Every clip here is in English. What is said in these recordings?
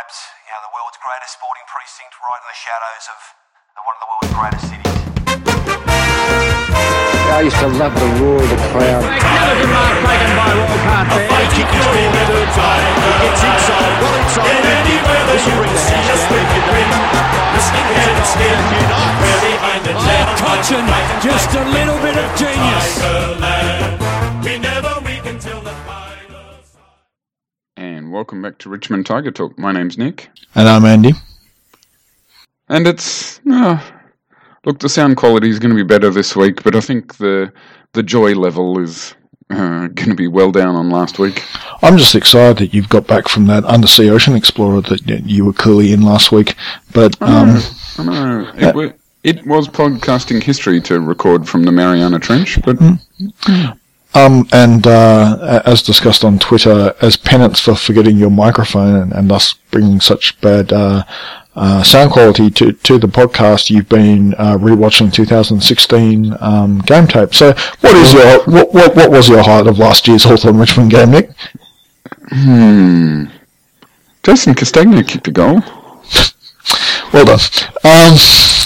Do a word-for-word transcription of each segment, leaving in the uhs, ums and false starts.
Babs, you know, the world's greatest sporting precinct, right in the shadows of the, one of the world's greatest cities. I used to love the roar of the crowd. Skeleton mark taken by Walcott there. A kick is been the third time. It's inside, well inside. And anywhere that you can see us make it win. The sneakers and stand unite. We're behind the ten. Cochin, just a little bit of genius. We never weak until the final. And welcome back to Richmond Tiger Talk. My name's Nick. And I'm Andy. And it's, uh, look, the sound quality is going to be better this week, but I think the the joy level is uh, going to be well down on last week. I'm just excited that you've got back from that undersea ocean explorer that you were clearly in last week. But um, I know, I know. It, w- it was podcasting history to record from the Mariana Trench, but... Mm. Um, and uh, as discussed on Twitter, as penance for forgetting your microphone and, and thus bringing such bad uh, uh, sound quality to, to the podcast, you've been uh, rewatching two thousand sixteen um, game tape. So, what is your what, what what was your highlight of last year's Hawthorn Richmond game, Nick? Hmm. Jason Castagna kicked a goal. Well done. Um,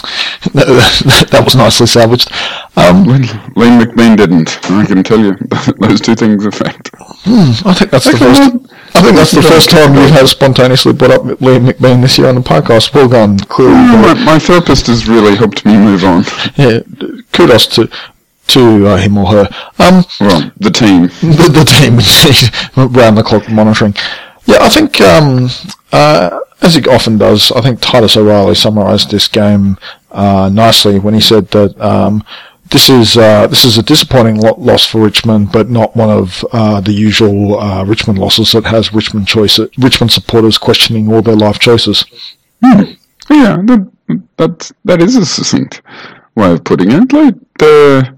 that was nicely salvaged. Um, Liam McBean didn't. I can tell you those two things are fact. Hmm, I think that's the first. I think that's the first time you have spontaneously brought up Liam McBean this year on the podcast. Well done, clearly. Yeah, my, my therapist has really helped me move on. Yeah, kudos to to uh, him or her. Um, well, the team, the, the team, indeed, round the clock monitoring. Yeah, I think um, uh, as he often does, I think Titus O'Reilly summarised this game uh, nicely when he said that. Um, This is uh, this is a disappointing lo- loss for Richmond, but not one of uh, the usual uh, Richmond losses that has Richmond choices, Richmond supporters questioning all their life choices. Hmm. Yeah, that that that is a succinct way of putting it. Like the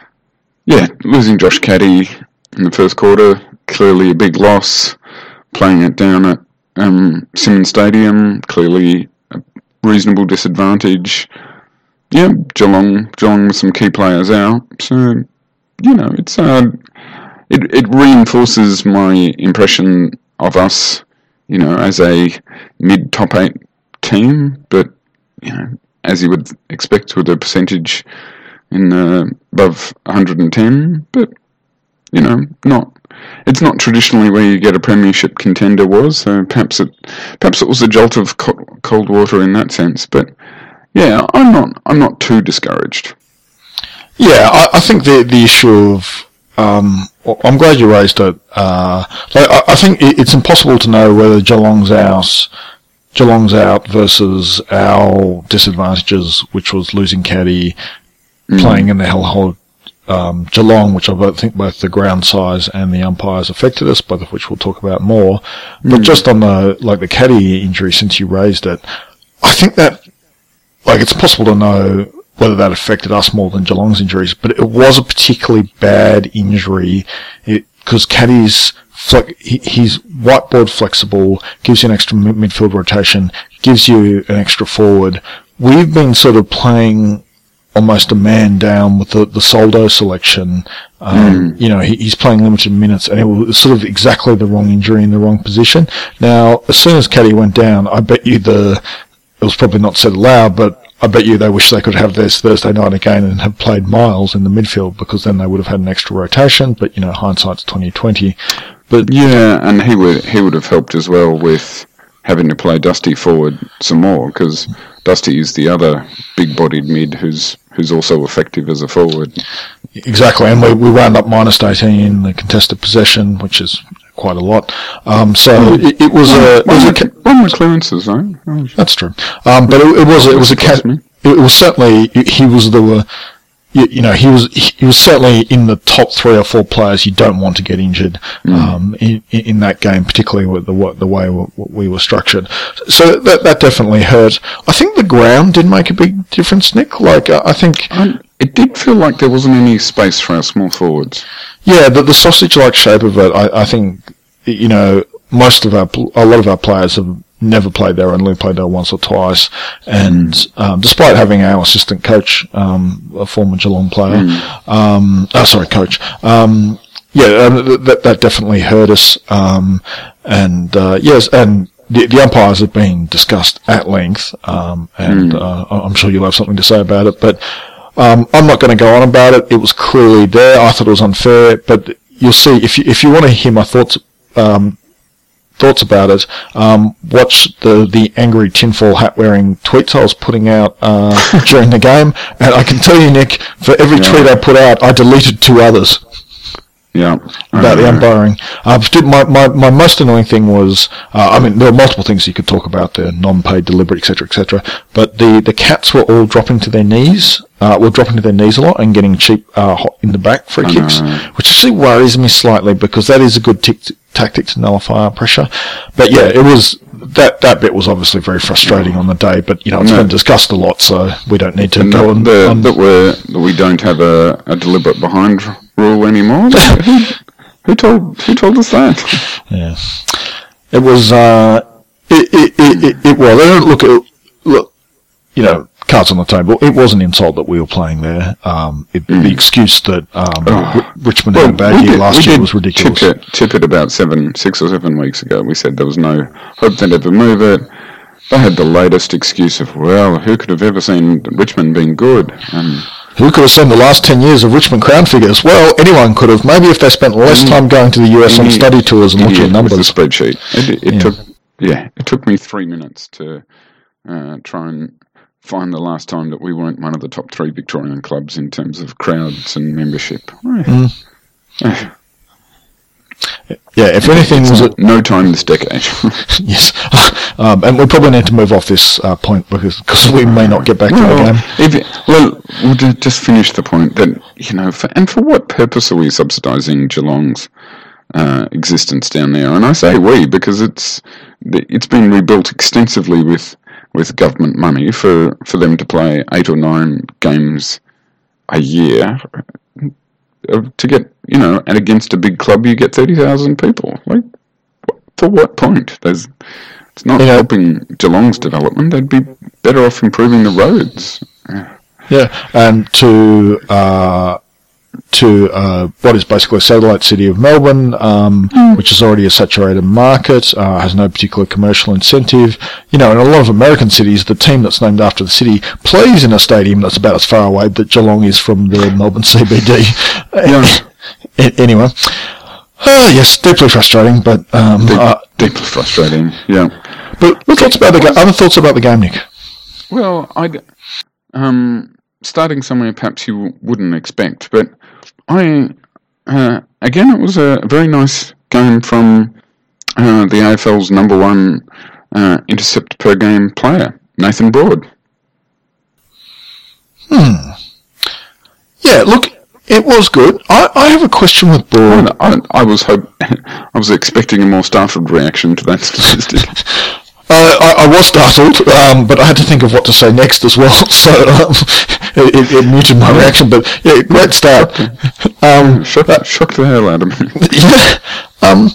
yeah, losing Josh Caddy in the first quarter, clearly a big loss. Playing it down at um, Simmons Stadium, clearly a reasonable disadvantage. Yeah, Geelong, Geelong with some key players out. So, you know, it's uh, it it reinforces my impression of us, you know, as a mid top eight team. But you know, as you would expect with a percentage in uh, above one hundred ten. But you know, not it's not traditionally where you get a premiership contender was. So perhaps it perhaps it was a jolt of cold water in that sense. But yeah, I'm not. I'm not too discouraged. Yeah, I, I think the the issue of um, well, I'm glad you raised it. Uh, like, I, I think it, it's impossible to know whether Geelong's out, Geelong's out versus our disadvantages, which was losing Caddy, mm. playing in the hellhole. Um, Geelong, which I think both the ground size and the umpires affected us, both of which we'll talk about more. Mm. But just on the like the Caddy injury, since you raised it, I think that. Like, it's possible to know whether that affected us more than Geelong's injuries, but it was a particularly bad injury because Caddy's fle- he, he's whiteboard flexible, gives you an extra mid- midfield rotation, gives you an extra forward. We've been sort of playing almost a man down with the, the Soldo selection. Um, mm. You know, he, he's playing limited minutes, and it was sort of exactly the wrong injury in the wrong position. Now, as soon as Caddy went down, I bet you the it was probably not said aloud, but I bet you they wish they could have theirs Thursday night again and have played Miles in the midfield, because then they would have had an extra rotation. But you know, hindsight's twenty twenty. But yeah, and he would he would have helped as well with having to play Dusty forward some more, because Dusty is the other big-bodied mid who's who's also effective as a forward. Exactly, and we we wound up minus eighteen in the contested possession, which is quite a lot. Um, so it, it was a it was a one with clearances, though. Oh, that's true. Um, but it, it was it was a cat. It was certainly he was the you, you know he was he was certainly in the top three or four players you don't want to get injured mm. um, in in that game, particularly with the the way we were structured. So that that definitely hurt. I think the ground did make a big difference, Nick. Like I think. Um, It did feel like there wasn't any space for our small forwards. Yeah, the, the sausage-like shape of it, I, I think, you know, most of our, a lot of our players have never played there, only played there once or twice. And mm. um, despite having our assistant coach, um, a former Geelong player, mm. um, oh, sorry, coach, um, yeah, that that definitely hurt us. Um, and uh, yes, and the, the umpires have been discussed at length, um, and Mm. uh, I'm sure you'll have something to say about it. But um, I'm not going to go on about it. It was clearly there. I thought it was unfair, but you'll see if you if you want to hear my thoughts. Um, Thoughts about it. Um, watch the, the angry tinfoil hat wearing tweets I was putting out uh, during the game, and I can tell you, Nick, for every Yeah. tweet I put out, I deleted two others Yeah. about the Uh, umpiring. Uh, my, my my most annoying thing was, uh, I mean, there were multiple things you could talk about there, non-paid, deliberate, et cetera, et cetera. But the, the Cats were all dropping to their knees. Uh, were dropping to their knees a lot and getting cheap uh, hot in the back free I kicks, know. which actually worries me slightly because that is a good tick tactic to nullify our pressure. But yeah, it was that that bit was obviously very frustrating on the day. But you know, it's No. been discussed a lot, so we don't need to And go that, on. the, on that, we're, that we don't have a, a deliberate behind rule anymore. who, who told who told us that? Yeah, it was. Uh, it it it, it, it was. I don't look at look. You know, cards on the table. It was an insult that we were playing there. Um, it, The excuse that um, Oh. R- Richmond had a bad year did- last we year did was ridiculous. Tip it, tip it about seven, six or seven weeks ago. We said there was no hope they'd ever move it. They had the latest excuse of, well, who could have ever seen Richmond being good? Um, Who could have seen the last ten years of Richmond Crown figures? Well, anyone could have. Maybe if they spent less time going to the U S on any study tours and looking at idiot with numbers. the spreadsheet. It, it Yeah. took, yeah, it took me three minutes to uh, try and find the last time that we weren't one of the top three Victorian clubs in terms of crowds and membership. Mm. Yeah, if anything was it, No time this decade. yes, um, and we probably need to move off this uh, point because cause we may not get back to the Well, game. if it- well, we'll ju- just finish the point that, you know, for, and for what purpose are we subsidising Geelong's uh, existence down there? And I say we because it's it's been rebuilt extensively with, with government money for, for them to play eight or nine games a year. Uh, To get, you know, and against a big club, you get thirty thousand people. Like, for what point? There's, it's not You know- helping Geelong's development. They'd be better off improving the roads. Yeah, and to uh, to uh, what is basically a satellite city of Melbourne, um, which is already a saturated market, uh, has no particular commercial incentive. You know, in a lot of American cities, the team that's named after the city plays in a stadium that's about as far away that Geelong is from the Melbourne C B D. Yeah. A- anyway, uh, yes, deeply frustrating, but um, Deep, uh, deeply frustrating. Yeah. but thoughts about the ga- other thoughts about the game, Nick? Well, I'd um, starting somewhere perhaps you wouldn't expect, but I uh, again it was a very nice game from uh, the A F L's number one uh, intercept per game player, Nathan Broad. Yeah, look, it was good. I, I have a question with Broad. I, I was hope I was expecting a more startled reaction to that statistic. Uh, I, I was startled, um, but I had to think of what to say next as well, so um, it, it, it muted my reaction. But yeah, great start. Um, shocked, shocked the hell out of me. yeah, um,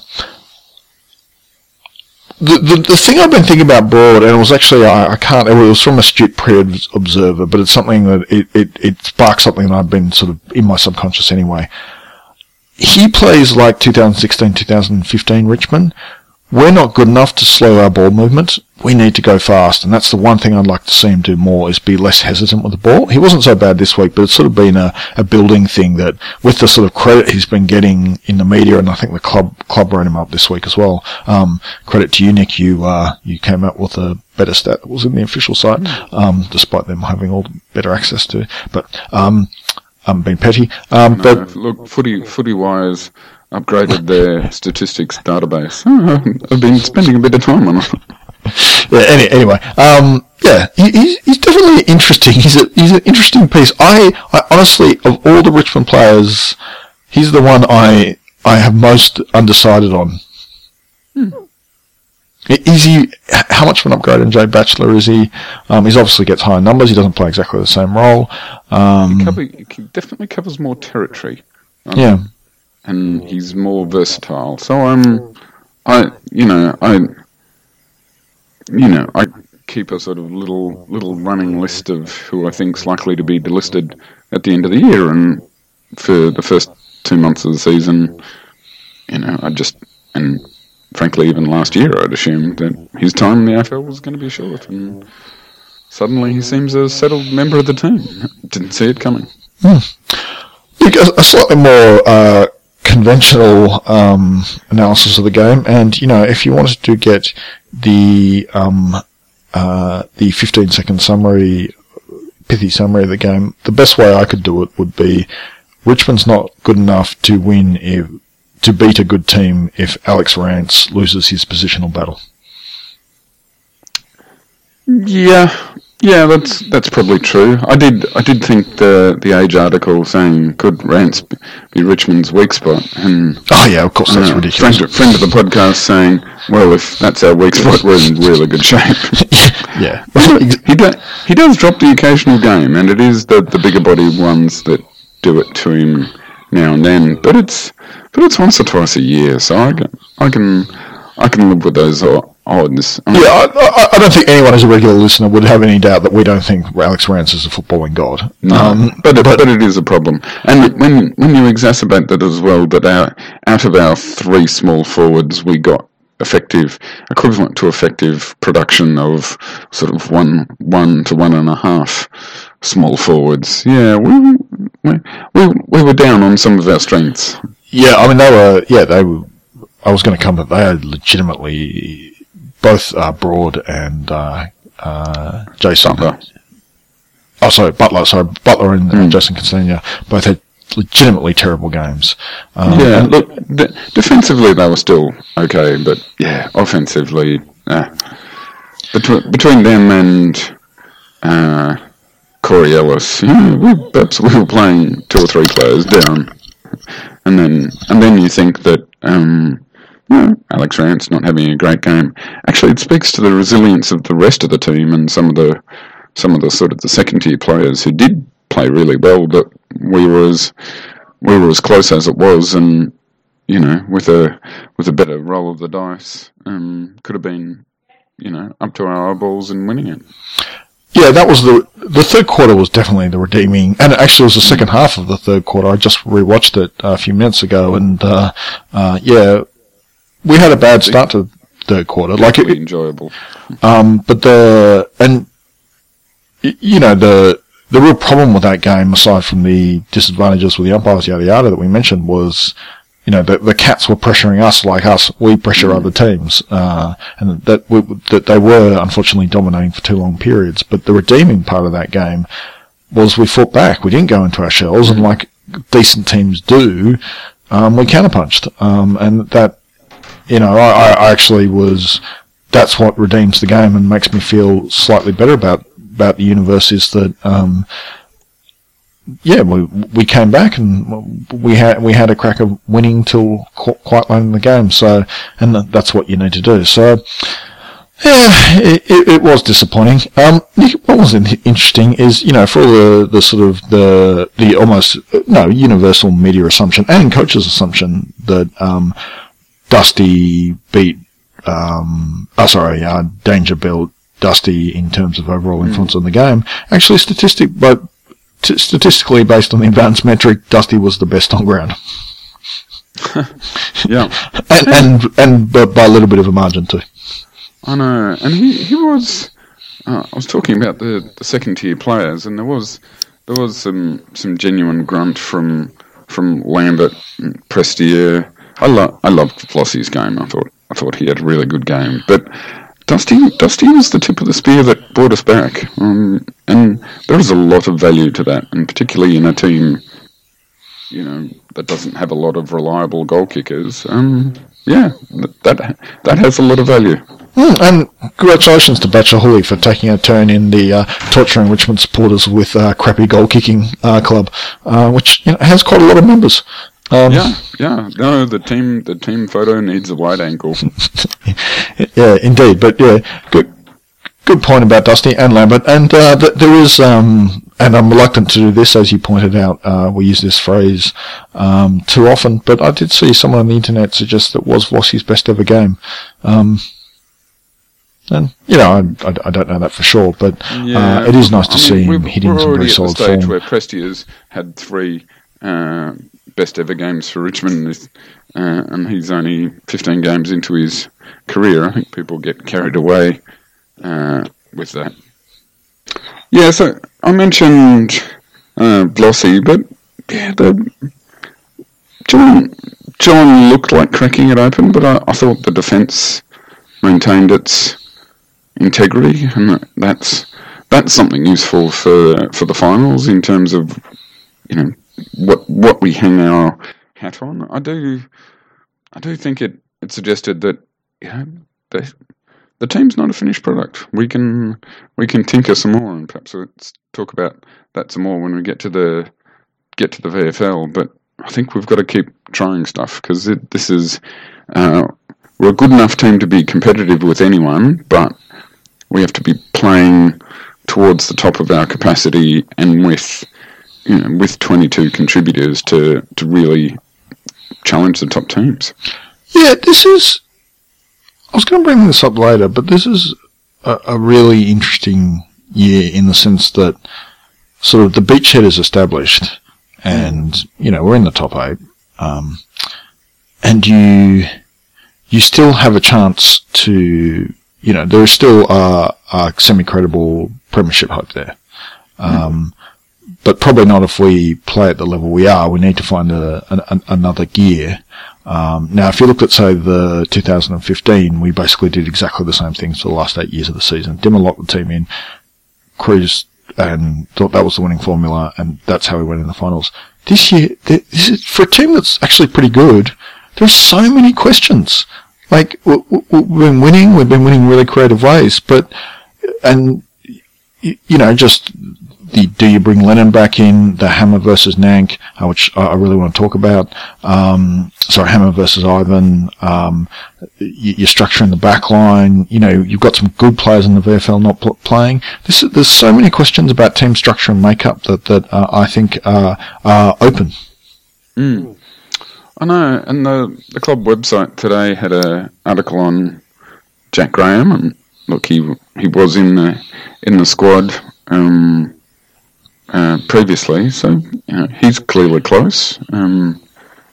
the, the the thing I've been thinking about Broad, and it was actually I, I can't. It was from Astute Pre-Observer, but it's something that it, it it sparks something that I've been sort of in my subconscious anyway. He plays like twenty sixteen, twenty fifteen Richmond. We're not good enough to slow our ball movement. We need to go fast, and that's the one thing I'd like to see him do more, is be less hesitant with the ball. He wasn't so bad this week, but it's sort of been a, a building thing that, with the sort of credit he's been getting in the media, and I think the club club wrote him up this week as well. Um, credit to you, Nick. You uh, you came up with a better stat that was in the official site, um, despite them having all the better access to it. But um, I'm being petty. Um, No, but look, footy footy wires upgraded their statistics database. Oh, I've been spending a bit of time on it. Yeah, any, anyway, um, yeah, he, he's, he's definitely interesting. He's a, he's an interesting piece. I, I honestly, of all the Richmond players, he's the one I, I have most undecided on. Hmm. Is he, how much of an upgrade on Jay Batchelor is he? Um, he's obviously gets higher numbers. He doesn't play exactly the same role. Um, Cover, he definitely covers more territory. Um, yeah. And he's more versatile. So I'm, I, you know, I, you know, I keep a sort of little little running list of who I think's likely to be delisted at the end of the year, and for the first two months of the season, you know, I just and frankly, even last year, I'd assumed that his time in the A F L was going to be short, and suddenly he seems a settled member of the team. Didn't see it coming. Hmm. A slightly more uh, conventional um, analysis of the game, and you know, if you wanted to get the um, uh, the fifteen second summary, pithy summary of the game, the best way I could do it would be Richmond's not good enough to win if to beat a good team if Alex Rance loses his positional battle. Yeah. Yeah, that's that's probably true. I did I did think the the Age article saying could Rance be Richmond's weak spot, and oh yeah, of course that's uh, ridiculous. Friend, friend of the podcast saying, well, if that's our weak spot, we're in really good shape. Yeah, he does he does drop the occasional game, and it is the the bigger body ones that do it to him now and then. But it's but it's once or twice a year, so I can I can I can live with those. Odds. I mean, yeah, I, I, I don't think anyone who's a regular listener would have any doubt that we don't think Alex Rance is a footballing god. No, um, but, it, but but it is a problem. And when when you exacerbate that as well, that our, out of our three small forwards, we got effective, equivalent to effective production of sort of one one to one and a half small forwards. Yeah, we we we, we were down on some of our strengths. Yeah, I mean they were. Yeah, they were. I was going to come, but they are legitimately. Both uh, Broad and uh, uh, Jason. Butler. Oh, sorry, Butler. Sorry, Butler and mm. uh, Jason Castagna both had legitimately terrible games. Um, yeah, look, de- defensively they were still okay, but yeah, offensively, uh, between between them and uh, Corey Ellis, yeah, we perhaps we were playing two or three players down, and then and then you think that. Um, No, Alex Rance not having a great game. Actually, it speaks to the resilience of the rest of the team and some of the some of the sort of the second tier players who did play really well. That we were as we were as close as it was, and you know, with a with a better roll of the dice, um, could have been, you know, up to our eyeballs and winning it. Yeah, that was the the third quarter was definitely the redeeming, and actually it was the second half of the third quarter. I just rewatched it a few minutes ago, and uh, uh, yeah. We had a bad start to the third quarter, like it, enjoyable. Um, but the and you know the the real problem with that game, aside from the disadvantages with the umpires, yada yada, that we mentioned, was you know the the Cats were pressuring us like us. We pressure mm. other teams, uh, and that we, that they were unfortunately dominating for too long periods. But the redeeming part of that game was we fought back. We didn't go into our shells, mm. and like decent teams do, um, we counterpunched, um, and that. You know, I, I actually was, that's what redeems the game and makes me feel slightly better about, about the universe is that, um, yeah, we, we came back and we had, we had a crack of winning till qu- quite late in the game. So, and that's what you need to do. So, yeah, it, it, it was disappointing. Um, what was interesting is, you know, for all the, the sort of the, the almost, no, universal media assumption and coach's assumption that, um, Dusty beat, um, oh sorry, uh, Danger built Dusty in terms of overall influence mm. on the game. Actually, statistic, but t- statistically, based on the advanced metric, Dusty was the best on ground. Yeah, and and, and but by a little bit of a margin too. I know, and he he was. Uh, I was talking about the, the second tier players, and there was there was some some genuine grunt from from Lambert, Prestier. I lo- I loved Flossie's game. I thought I thought he had a really good game. But Dusty Dusty was the tip of the spear that brought us back. Um, and there is a lot of value to that, and particularly in a team, you know, that doesn't have a lot of reliable goal kickers. Um, yeah, that that has a lot of value. Mm, and congratulations to Batcher Hooley for taking a turn in the uh, torturing Richmond supporters with uh, crappy goal kicking uh, club, uh, which you know, has quite a lot of members. Um, yeah, yeah. No, the team, the team photo needs a wide angle. Yeah, indeed. But yeah, good, good point about Dusty and Lambert. And uh, th- there is, um, and I'm reluctant to do this, as you pointed out. Uh, we use this phrase um, too often, but I did see someone on the internet suggest that was Vossi's best ever game. Um, and you know, I, I, I don't know that for sure, but yeah, uh, it is nice to I mean, see him hitting some very solid form. We're already at the stage where Presti has had three. Uh, Best ever games for Richmond. uh, and he's only fifteen games into his career. I think people get carried away uh, with that. Yeah, so I mentioned uh, Blossy, but yeah, the John John looked like cracking it open, but I, I thought the defence maintained its integrity, and that's that's something useful for for the finals in terms of, you know, what what we hang our hat on. I do I do think it, it suggested that, you know, the the team's not a finished product. We can we can tinker some more, and perhaps let's talk about that some more when we get to the get to the V F L. But I think we've got to keep trying stuff, because this is uh, we're a good enough team to be competitive with anyone, but we have to be playing towards the top of our capacity and with, you know, with twenty-two contributors to, to really challenge the top teams. Yeah, this is... I was going to bring this up later, but this is a, a really interesting year in the sense that sort of the beachhead is established and, you know, we're in the top eight. Um, and you you still have a chance to... You know, there is still a, a semi-credible premiership hope there. Um, mm. But probably not if we play at the level we are. We need to find a, a, another gear. Um, now, if you look at, say, the two thousand fifteen, we basically did exactly the same things for the last eight years of the season. Dimmer locked the team in, cruised, and thought that was the winning formula, and that's how we went in the finals. This year, this is, for a team that's actually pretty good, there's so many questions. Like, we've been winning, we've been winning really creative ways, but, and, you know, just the, do you bring Lennon back in, the Hammer versus Nank, uh, which I really want to talk about, um, sorry, Hammer versus Ivan, um, you're structuring the back line, you know, you've got some good players in the V F L not pl- playing. This is, there's so many questions about team structure and makeup that, that, uh, I think are, are open. Mm. I know, and the, the club website today had an article on Jack Graham, and look, he he was in the in the squad um, uh, previously, so, you know, he's clearly close. Um,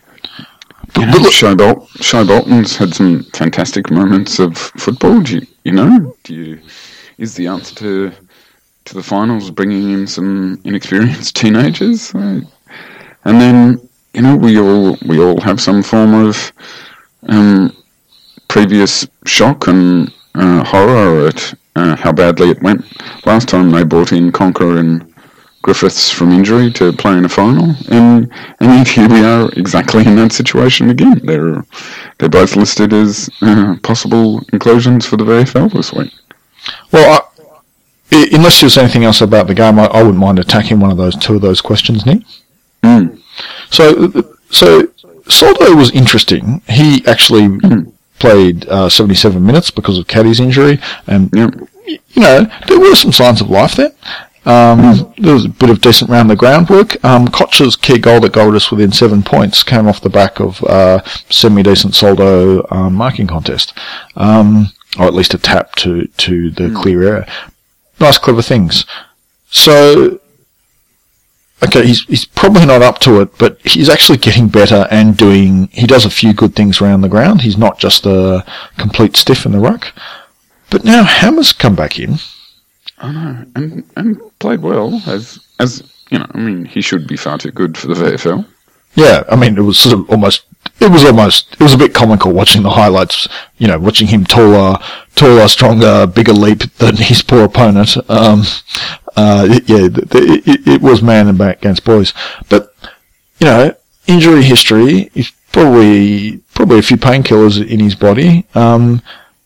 you know, Showbolt, Showbolton's had some fantastic moments of football. Do you, you know, do you is the answer to to the finals bringing in some inexperienced teenagers, uh, and then. You know, we all we all have some form of um, previous shock and uh, horror at uh, how badly it went last time they brought in Conker and Griffiths from injury to play in a final, and and here we are exactly in that situation again. They're they're both listed as uh, possible inclusions for the V F L this week. Well, I, unless there's anything else about the game, I, I wouldn't mind attacking one of those two of those questions, Nick. Mm. So, so Soldo was interesting. He actually mm. played uh, seventy-seven minutes because of Caddy's injury, and yep. you know, there were some signs of life there. Um, mm. There was a bit of decent round the groundwork. Um, Koch's key goal that goaled us within seven points came off the back of uh, semi-decent Soldo um, marking contest, um, or at least a tap to to the mm. clear area. Nice, clever things. So. Okay, he's he's probably not up to it, but he's actually getting better and doing... He does a few good things around the ground. He's not just a complete stiff in the ruck. But now Hammer's come back in. I know, and and played well, as, as you know, I mean, he should be far too good for the V F L. Yeah, I mean, it was sort of almost... It was almost... It was a bit comical watching the highlights, you know, watching him taller, taller, stronger, bigger leap than his poor opponent. Um... Uh, yeah, the, the, it, it was man and back against boys. But, you know, injury history, he's probably, probably a few painkillers in his body. Um,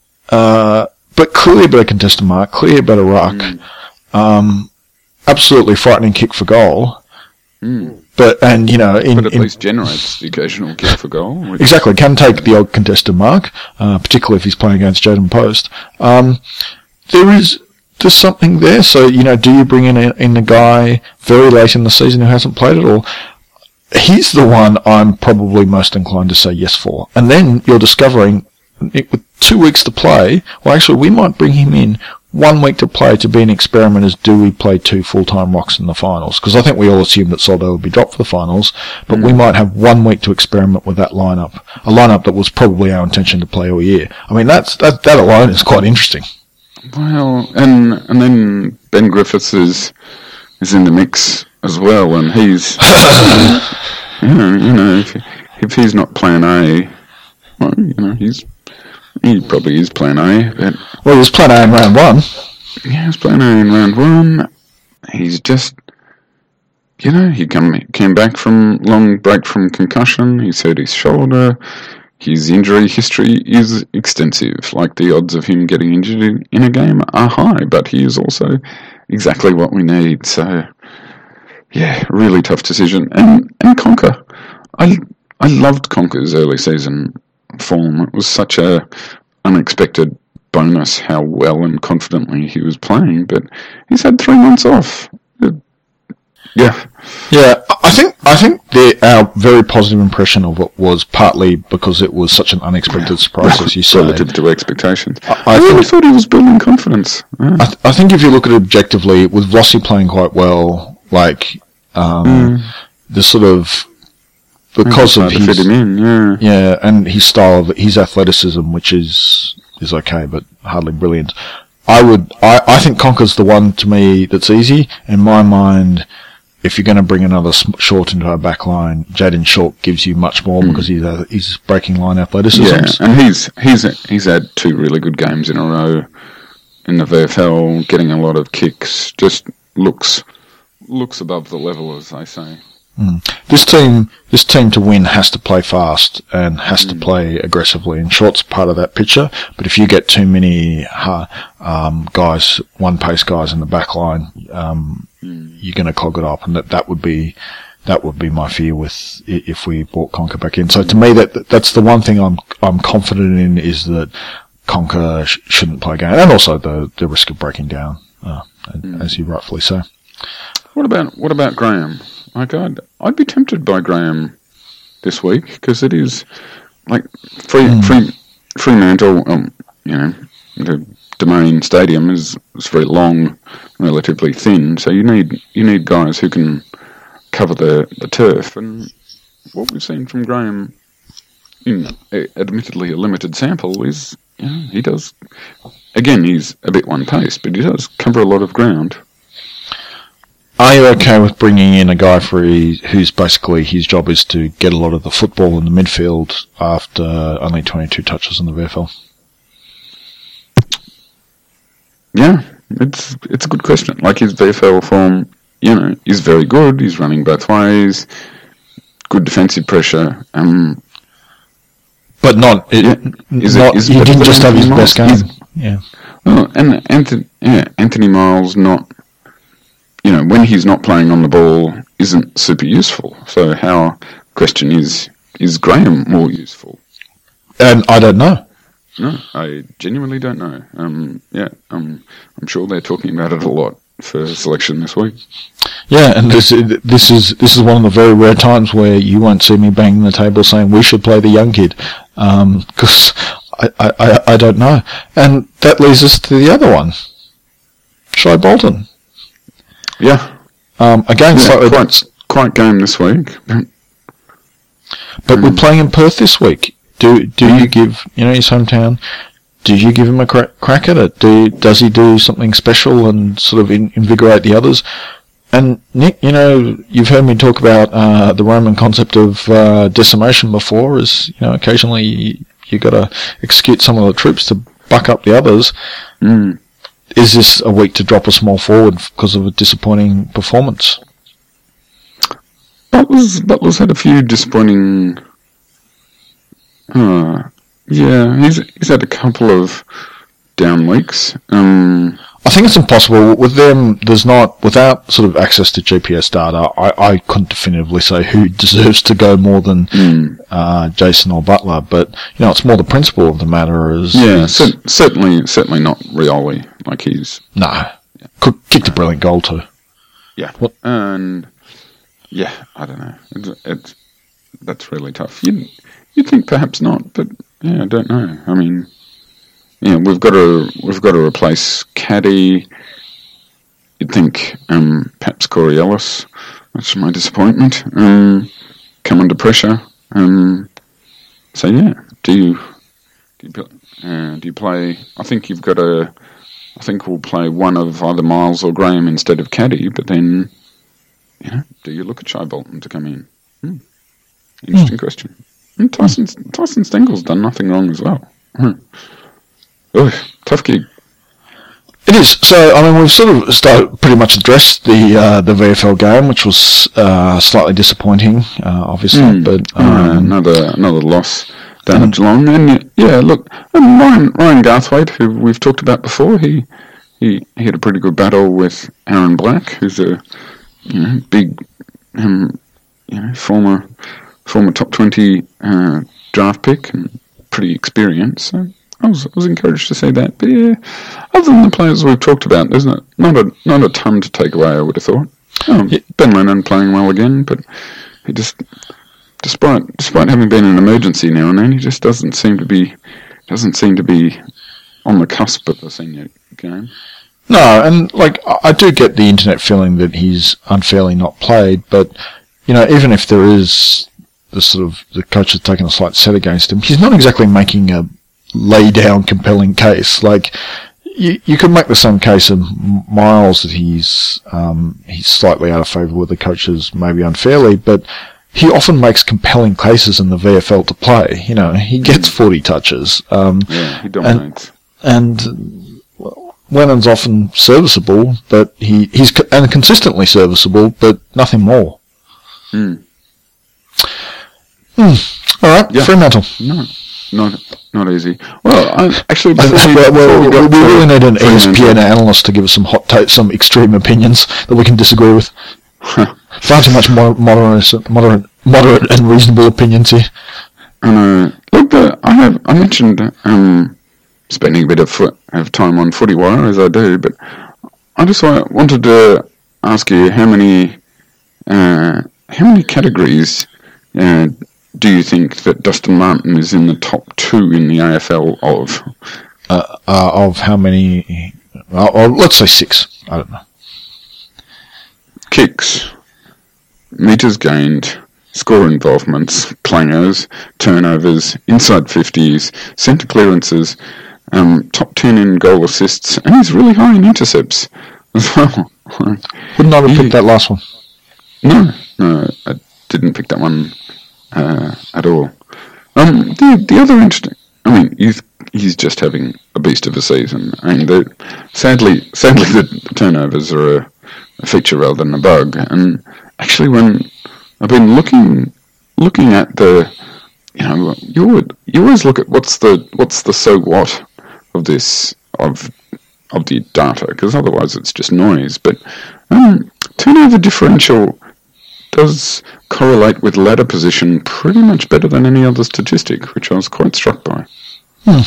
uh, but clearly a better contested mark, clearly a better ruck. Mm. Um, absolutely frightening kick for goal. Mm. But, and, you know, in, but at in, least generates the occasional kick for goal. Which exactly, can take the odd contested mark, uh, particularly if he's playing against Jaden Post. Um, there is, There's something there. So, you know, do you bring in a, in a guy very late in the season who hasn't played at all? He's the one I'm probably most inclined to say yes for. And then you're discovering, it, with two weeks to play, well, actually, we might bring him in one week to play to be an experiment is, do we play two full-time rocks in the finals? Because I think we all assumed that Soldo would be dropped for the finals, but mm. we might have one week to experiment with that lineup, a lineup that was probably our intention to play all year. I mean, that's that that alone is quite interesting. Well, and and then Ben Griffiths is is in the mix as well, and he's you know you know if, if he's not plan A, well, you know he's. He probably is plan A. But well, he was plan A in round one. Yeah, he was plan A in round one. He's just, you know, he come, came back from long break from concussion. He's hurt his shoulder. His injury history is extensive. Like, the odds of him getting injured in, in a game are high, but he is also exactly what we need. So, yeah, really tough decision. And and Conker, I I loved Conker's early season form. It was such a unexpected bonus how well and confidently he was playing, but he's had three months off. Yeah, yeah. I think I think the, our very positive impression of it was partly because it was such an unexpected surprise, as you said, relative to expectations. I, I, I really think, thought he was building confidence. Yeah. I, th- I think if you look at it objectively, with Rossi playing quite well, like um, mm. the sort of because of his, fit him in, yeah, yeah, and his style, of, his athleticism, which is is okay, but hardly brilliant. I would, I, I think Conker's the one to me that's easy. In my mind, if you're going to bring another short into our back line, Jaden Short gives you much more mm. because he's a, he's breaking line athleticism. Yeah, and he's he's he's had two really good games in a row in the V F L, getting a lot of kicks. Just looks looks above the level, as they say. Mm. This team, this team to win has to play fast and has mm. to play aggressively, and Short's part of that picture. But if you get too many uh, um, guys, one pace guys in the back line, um, mm. you're going to clog it up, and that that would be that would be my fear with if we brought Conker back in. So to me, that that's the one thing I'm I'm confident in, is that Conker sh- shouldn't play a game, and also the the risk of breaking down, uh, mm. as you rightfully say. What about what about Graham? Like, I'd, I'd be tempted by Graham this week, because it is, like, free, mm. free, Fremantle, um, you know, the Domain Stadium is, is very long, relatively thin, so you need you need guys who can cover the, the turf, and what we've seen from Graham, in a, admittedly a limited sample, is, you know, he does, again, he's a bit one-paced, but he does cover a lot of ground. Are you okay with bringing in a guy for his, who's basically his job is to get a lot of the football in the midfield after only twenty-two touches in the V F L? Yeah, it's it's a good question. Like, his V F L form, you know, is very good. He's running both ways, good defensive pressure. Um, but not, it, yeah, is not it, is he didn't just have his Miles? best game. He's, yeah. Well, and Anthony, yeah, Anthony Miles not. You know, when he's not playing on the ball, isn't super useful. So, how, question is, is Graham more useful? And I don't know. No, I genuinely don't know. Um, yeah, um, I'm sure they're talking about it a lot for selection this week. Yeah, and this this is this is one of the very rare times where you won't see me banging the table saying we should play the young kid, because um, I, I I don't know. And that leads us to the other one, Shai Bolton. Yeah. Um, again, yeah, slightly quite, quite game this week. But um, we're playing in Perth this week. Do do mm. you give, you know, his hometown, do you give him a cra- crack at it? Do Does he do something special and sort of in, invigorate the others? And Nick, you know, you've heard me talk about uh, the Roman concept of uh, decimation before, is, you know, occasionally you, you got to execute some of the troops to buck up the others. Mm. Is this a week to drop a small forward because of a disappointing performance? Butler's, Butler's had a few disappointing... Uh, yeah, he's he's had a couple of down weeks. Um, I think it's impossible. With them, there's not... Without sort of access to G P S data, I, I couldn't definitively say who deserves to go more than mm. uh, Jason or Butler. But, you know, it's more the principle of the matter. Is, yeah, is, cer- certainly certainly not Rioli. Like, he's... No. Yeah. Could, kicked a brilliant goal too. Yeah. What? And, yeah, I don't know. It's, it's That's really tough. You'd, you'd think perhaps not, but, yeah, I don't know. I mean... yeah, we've got to we've got to replace Caddy. You'd think um, perhaps Corey Ellis. That's my disappointment. Um, come under pressure. Um, so yeah, do you do you, uh, do you play? I think you've got to. I think we'll play one of either Miles or Graham instead of Caddy. But then, you know, do you look at Shai Bolton to come in? Hmm. Interesting hmm. question. And Tyson Tyson Stengel's done nothing wrong as well. Hmm. Oh, tough gig. It is. So, I mean, we've sort of started pretty much addressed the uh, the V F L game, which was uh, slightly disappointing, uh, obviously. Mm. But um, uh, another another loss down at Geelong, and yeah, look, and Ryan Ryan Garthwaite, who we've talked about before, he he, he had a pretty good battle with Aaron Black, who's a you know big um, you know former former top twenty uh, draft pick and pretty experienced. So I was I was encouraged to see that. But yeah, other than the players we've talked about, there's not not a not a ton to take away. I would have thought. Oh, yeah. Ben Lennon playing well again, but he just, despite despite having been an emergency now and then, he just doesn't seem to be doesn't seem to be on the cusp of the senior game. No, and like I do get the internet feeling that he's unfairly not played, but you know, even if there is the sort of the coach has taken a slight set against him, he's not exactly making a lay down compelling case. Like you, you could make the same case of Miles that he's um, he's slightly out of favour with the coaches, maybe unfairly, but he often makes compelling cases in the V F L to play. You know, he gets forty touches. Um, yeah, he dominates. And, and well, Lennon's often serviceable, but he he's co- and consistently serviceable, but nothing more. Hmm. Hmm. All right, yeah. Fremantle. No, not not easy. Well, I, actually, well, we, well, we, we really need an E S P N analyst to give us some hot takes, some extreme opinions that we can disagree with. Far too much moderate, moderate, moderate, moderate and reasonable opinions here. I know. Look, the, I have I mentioned um, spending a bit of foot, of time on Footy Wire as I do, but I just wanted to ask you how many uh, how many categories. Uh, Do you think that Dustin Martin is in the top two in the A F L of? Uh, uh, of how many? Uh, or let's say six. I don't know. Kicks, metres gained, score involvements, plangers, turnovers, inside fifties, centre clearances, um, top ten in goal assists, and he's really high in intercepts as well. Would not have picked that last one. No, no, I didn't pick that one. Uh, at all. Um, the the other interesting, I mean, he's he's just having a beast of a season. I mean, the, sadly, sadly, the turnovers are a, a feature rather than a bug. And actually, when I've been looking looking at the, you know, you would you always look at what's the what's the so what of this of of the data, because otherwise it's just noise. But um, turnover differential does correlate with ladder position pretty much better than any other statistic, which I was quite struck by. Hmm.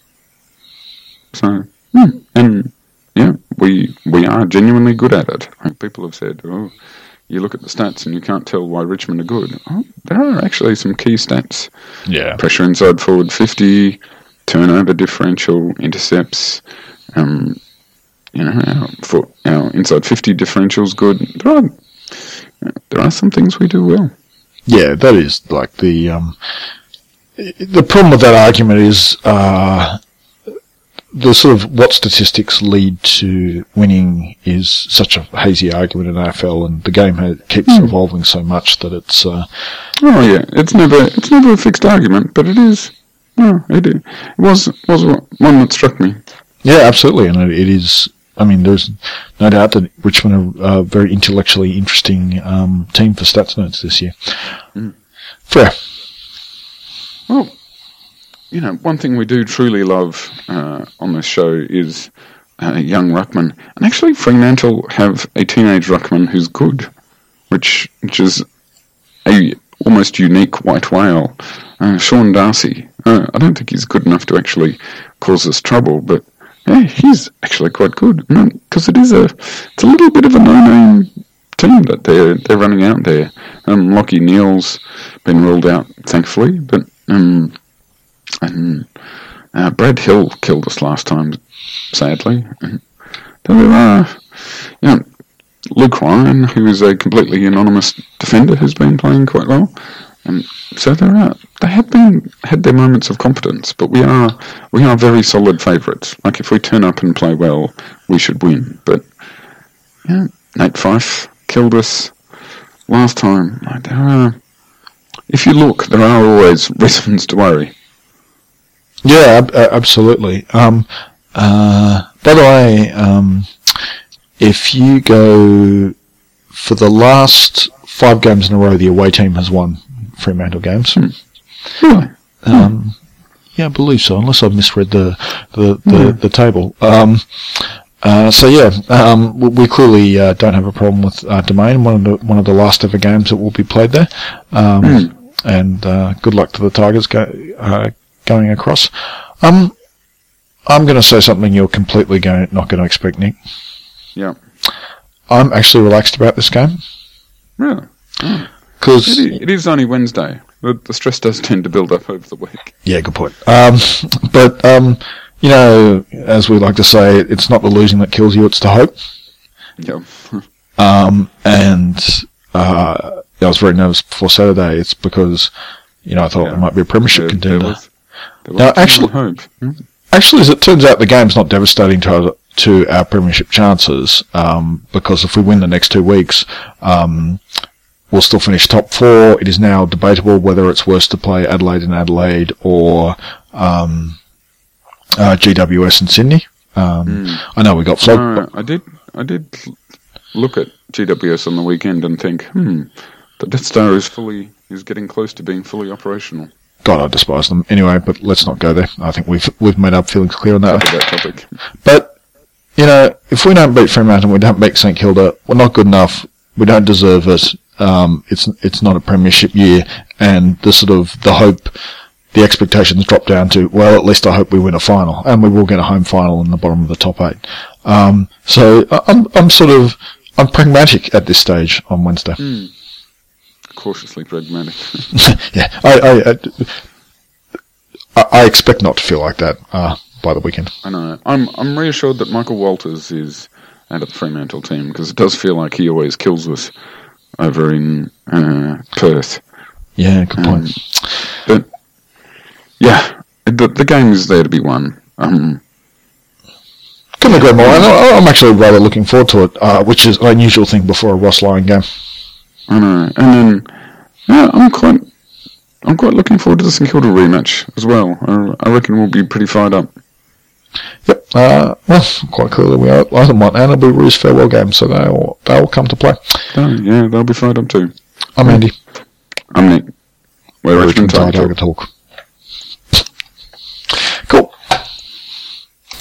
So, hmm, and yeah, we we are genuinely good at it. Like people have said, oh, you look at the stats and you can't tell why Richmond are good. Oh, there are actually some key stats. Yeah. Pressure inside forward fifty, turnover differential, intercepts, um, you know, our, for, our inside fifty differential's good. There are There are some things we do well. Yeah, that is like the um, the problem with that argument is uh, the sort of what statistics lead to winning is such a hazy argument in A F L, and the game ha- keeps mm. evolving so much that it's. Uh, oh yeah, it's never it's never a fixed argument, but it is. No, it, it was was one that struck me. Yeah, absolutely, and it, it is. I mean, there's no doubt that Richmond are a very intellectually interesting um, team for Stats Nerds this year. Mm. Fair. Well, you know, one thing we do truly love uh, on this show is uh, young ruckman. And actually, Fremantle have a teenage ruckman who's good, which which is a almost unique white whale. Uh, Sean Darcy. Uh, I don't think he's good enough to actually cause us trouble, but yeah, he's actually quite good, because it is a it's a little bit of a no-name team that they're they're running out there. Um, Lockie Neal's been ruled out, thankfully, but um, and Uh, Brad Hill killed us last time, sadly. There are, you know, Luke Ryan, who is a completely anonymous defender, who's been playing quite well. And so there are, they have been had their moments of competence, but we are we are very solid favourites. Like if we turn up and play well, we should win. But yeah, Nate Fife killed us last time. Like there are, if you look, there are always reasons to worry. Yeah, ab- absolutely. Um, uh, by the way, um, if you go for the last five games in a row, the away team has won Fremantle games. Hmm. Really? Um, yeah, I believe so, unless I've misread the the, the, Hmm. the table. Um, uh, so yeah, um, we, we clearly uh, don't have a problem with uh, Domain. One of the one of the last ever games that will be played there. Um, Hmm. And uh, good luck to the Tigers go, uh, going across. Um, I'm going to say something you're completely going, not going to expect, Nick. Yeah. I'm actually relaxed about this game. Really? Because It, i- it is only Wednesday. The, the stress does tend to build up over the week. yeah, good point. Um, but um, you know, as we like to say, it's not the losing that kills you; it's the hope. Yeah. Um, and uh, I was very nervous before Saturday. It's because you know I thought Yeah. it might be a premiership There- contender. There was, there was Now, some actually- hope. Hmm? Actually, as it turns out, the game's not devastating to our, to our premiership chances um, because if we win the next two weeks, um, we'll still finish top four. It is now debatable whether it's worse to play Adelaide and Adelaide or um, uh, G W S in Sydney. Um, I know we got flogged. No, I did. I did look at G W S on the weekend and think, hmm, the Death Star is fully is getting close to being fully operational. God, I despise them. Anyway, but let's not go there. I think we've we've made our feelings clear on that. Cover that topic. But, you know, if we don't beat Fremantle, we don't beat St Kilda, we're not good enough, we don't deserve it, um, it's it's not a premiership year, and the sort of, the hope, the expectations drop down to, well, at least I hope we win a final, and we will get a home final in the bottom of the top eight. Um, so, I- I'm, I'm sort of, I'm pragmatic at this stage on Wednesday. Mm. Cautiously pragmatic. yeah, I, I, I, I expect not to feel like that, uh, by the weekend. I know. I'm I'm reassured that Michael Walters is out of the Fremantle team because it does feel like he always kills us over in uh, Perth. Yeah, good point. Um, but yeah, the the game is there to be won. Um, Couldn't agree more. And I- I'm actually rather looking forward to it, uh, which is an unusual thing before a Ross Lyon game. I know, and then yeah, I'm quite I'm quite looking forward to the St Kilda rematch as well. I, I reckon we'll be pretty fired up. Yep. Uh, well, quite clearly we are. I don't want, and it'll be Roos farewell game, so they'll they'll come to play. Oh, yeah, they'll be fired up too. I'm Andy. I'm Nick. We're Richmond Richmond Tiger Tiger Talk. Talk.